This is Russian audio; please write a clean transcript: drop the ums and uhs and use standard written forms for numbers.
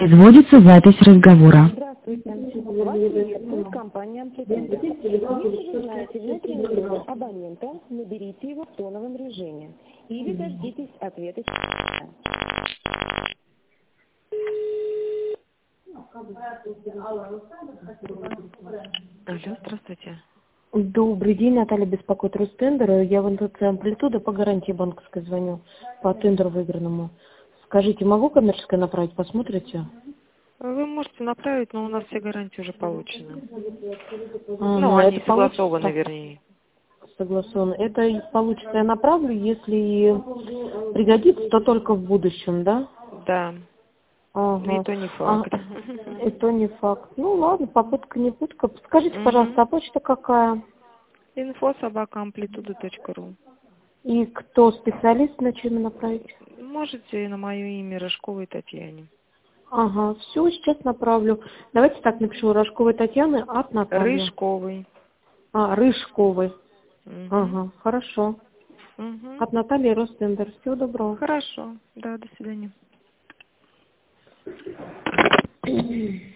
Производится запись разговора. Здравствуйте. Вас приветствует компания «Амплитуда». Если вы знаете внутренний номер абонента, наберите его в тоновом режиме или дождитесь ответа. Алло, здравствуйте. Добрый день, Наталья беспокоит Ростендера. Я в НТЦ «Амплитуда» по гарантии банковской звоню, по тендеру выигранному. Скажите, могу коммерческое направить, посмотрите? Вы можете направить, но у нас все гарантии уже получены. Ну, Они это согласованы, получится, вернее. согласовано. Это и получится, я направлю, если пригодится, то только в будущем, да? Да. Ага. И то не факт. И то не факт. Ну ладно, попытка не пытка. Скажите, пожалуйста, а почта какая? info@amplituda.ru. И кто специалист, на чем направить? Можете на мое имя Рожковой Татьяне. Ага, все, сейчас направлю. Давайте так напишу. Рожковой Татьяны от Натальи. Рыжковой. Рыжковой. Угу. Ага, хорошо. Угу. От Натальи Ростендер. Всего доброго. Хорошо. Да, до свидания.